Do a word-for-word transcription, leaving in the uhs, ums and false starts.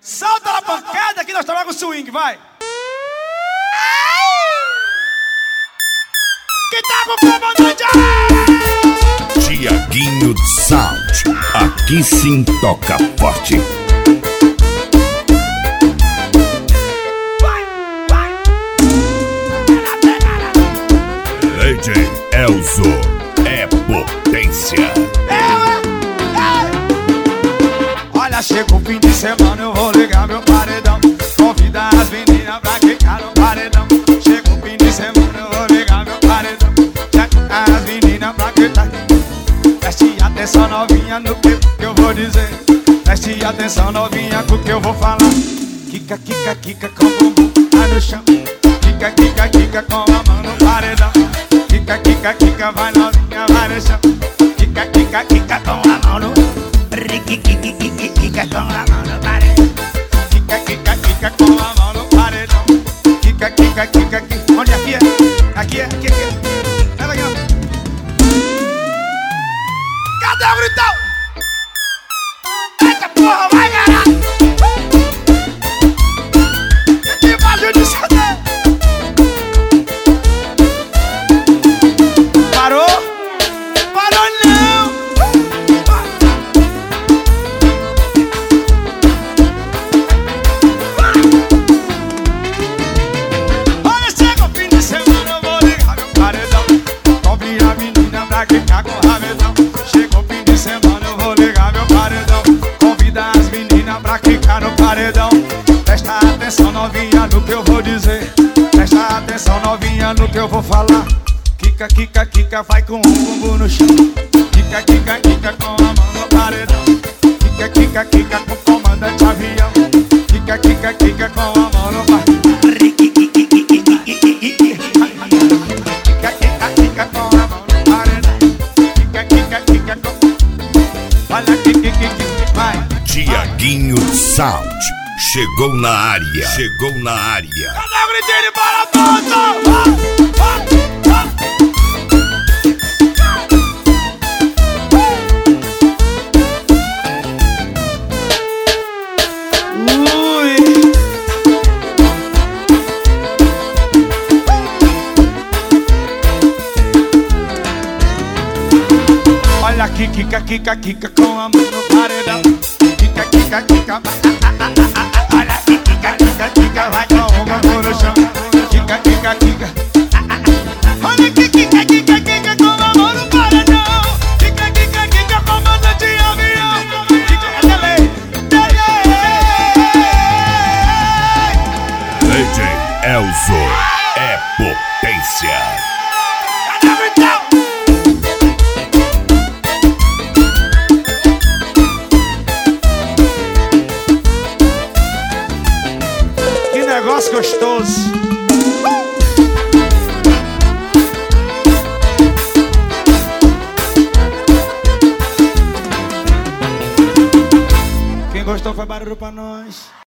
Salta na pancada que nós trabalhamos com swing, vai! Quem tá com comandante aí? Tiaguinho Sound, aqui sim toca forte. Vai, vai! D J Elzo é potência. Olha, chega o fim de semana, eu vou ligar meu paredão. Convidar as meninas pra quicar no paredão. Chega o fim de semana, eu vou ligar meu paredão. As meninas pra quicar. Preste atenção novinha no que, que eu vou dizer. Preste atenção novinha com o que eu vou falar. Kika, kika, kika com o bumbum lá no chão. Kika, kika, kika com a mão no paredão. Kika, kika, kika, vai novinha, vai no chão. Kika, kika, kika com a mão no... Kika com a mão no paredão. Kika, kika, kika com a mão no paredão. Kika, kika, kika, kika. Onde aqui é? Aqui é, aqui, aqui. Pega aqui, ó. Cadê o gritão? Eita porra, vai caralho! Aqui embaixo de C D. Parou? Parou não! Olha, chega o fim de semana, eu vou ligar meu paredão. Convide a menina pra quicar com o rabetão. Chega o fim de semana, eu vou ligar meu paredão. Convida as meninas pra quicar no paredão. Presta atenção novinha no que eu vou dizer. Presta atenção novinha no que eu vou falar. Kika, kika, kika, vai com o bumbum no chão. Kika, kika, kika, com a mão no paredão. Kika, kika, kika, com o comandante avião. Kika, kika, kika, com a mão no paredão. Kika, kika, kika, com a mão no paredão. Kika, kika, kika, com... Olha, kika, kika, vai. Tiaguinho Sound chegou na área, chegou na área. Cadê o gritinho de bola tonto? Olha, kika, kika, kika com a mão no paredão. Kika, kika, kika, olha, kika, kika, kika, vai com o bumbum no chão. Kika, kika, kika, olha, kika, kika, kika com a mão no paredão. Kika, kika, kika, comandante de avião. Kika, delay, D J Elzo é potência. Que negócio gostoso. Quem gostou foi barulho pra nós.